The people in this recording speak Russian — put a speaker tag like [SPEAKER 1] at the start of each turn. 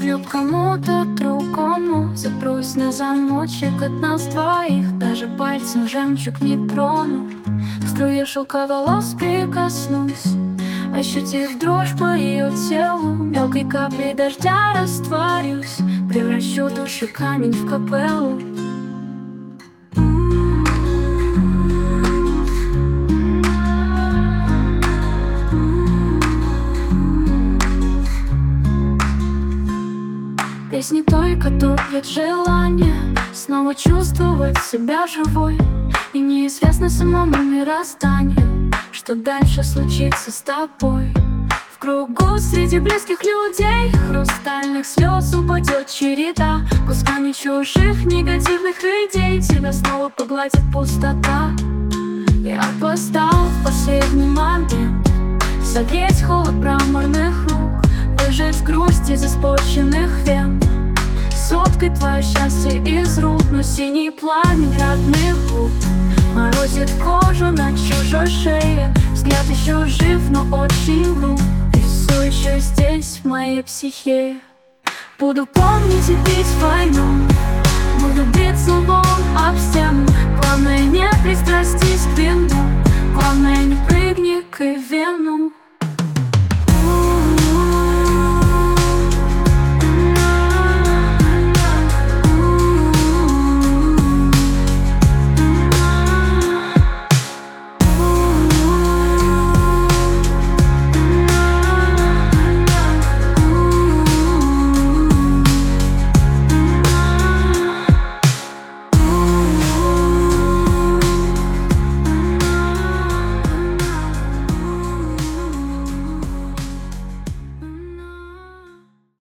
[SPEAKER 1] любовью к кому-то другому. Запрусь на замочек от нас двоих, даже пальцем жемчуг не трону. К струе шелка волос прикоснусь, ощутив дрожь по ее телу. Мелкой каплей дождя растворюсь, превращу душу камень в капеллу. Песни той, которая желание снова чувствовать себя живой. И неизвестно самому мирозданию, что дальше случится с тобой. В кругу среди близких людей хрустальных слез упадет череда. Кусками чужих негативных идей тебя снова погладит пустота. Я опоздал в последний момент согреть холод мраморных рук, выжать грусть из испорченных вен. Соткой твое счастье из рук, но синий пламень родных губ морозит кожу на чужой шее. Взгляд еще жив, но очень груб, и все еще здесь, в моей психе. Буду помнить и пить войну, буду биться лбом об стену. Главное, не пристрастись к вину, главное, не прыгни к вену.